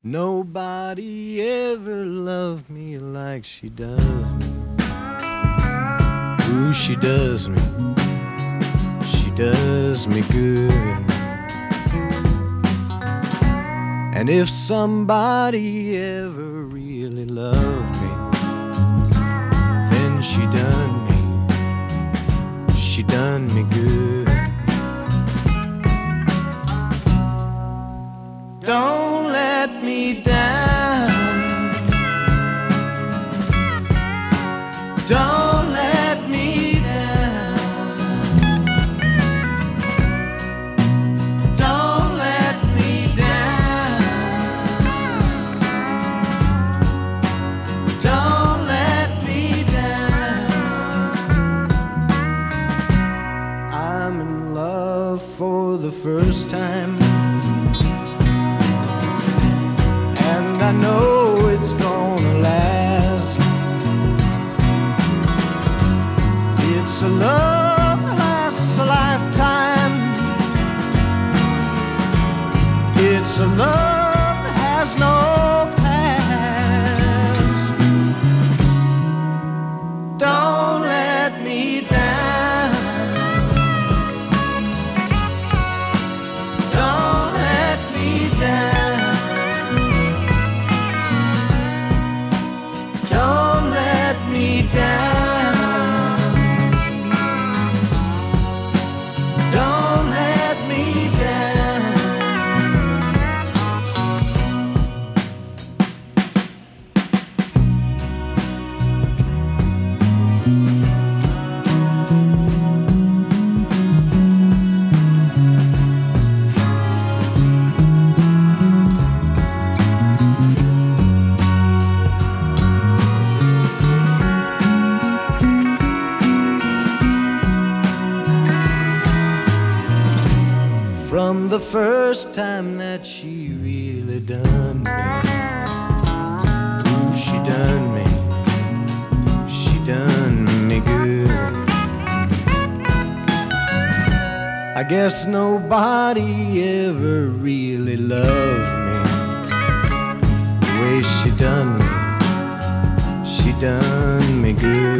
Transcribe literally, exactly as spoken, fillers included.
Nobody ever loved me like she does me. Ooh, she does me. She does me good. And if somebody ever really loved me, then she done me. She done me good. Don't let me down. Don't let me down. Don't let me down. Don't let me down. I'm in love for the first time. I know it's gonna last. It's a love that lasts a lifetime. It's a love that has no past. Don't let me down. Don't let me down. From the first time that she really done me, ooh, she done me, she done me good. I guess nobody ever really loved me the way she done me, she done me good.